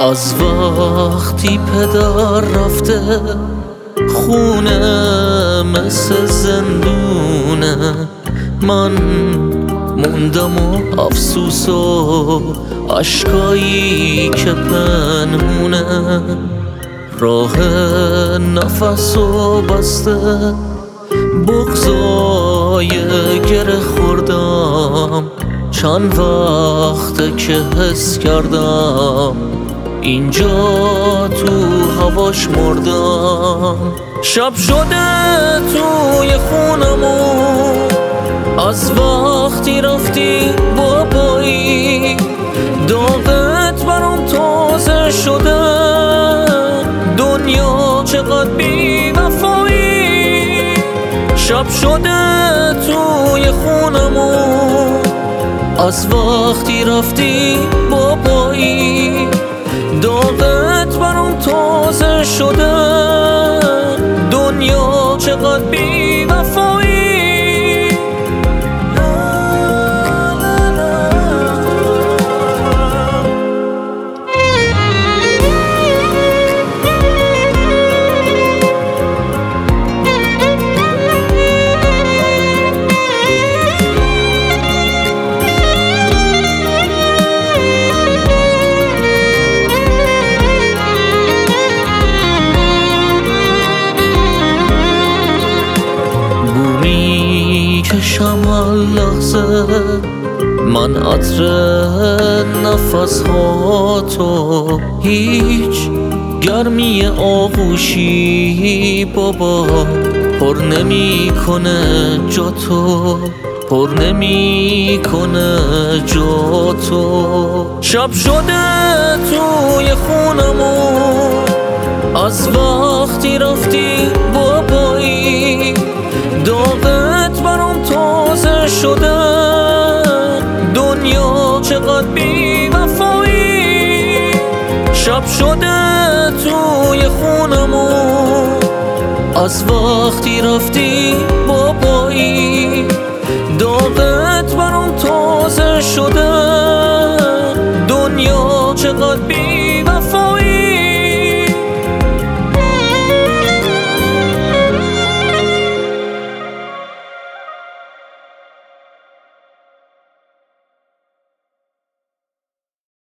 از وقتی پدر رفته خونه مثل زندونه، من موندم و افسوس و عشقایی که پنهونه. راه نفس و بسته بغضای گره خوردم، چند وقته که حس کردم اینجا تو هواش مردم. شب شده توی خونمون از وقتی رفتی بابایی، داغت برام تازه شده، دنیا چقدر بی وفایی. شب شده توی خونمون از وقتی رفتی بابایی، داغت برام تازه شده، دنیا چقدر بی وفایی. کشم هر لحظه من عطر نفس ها تو، هیچ گرمی آغوشی بابا پر نمی کنه جا تو، پر نمی کنه جا تو. شب شده توی خونمون از وقتی رفتی بابایی، داغت برام تازه شده، دنیا چقدر بی وفایی. شب شده توی خونمون از وقتی رفتی بابایی، داغت برام تازه شده، دنیا چقدر بی وفایی.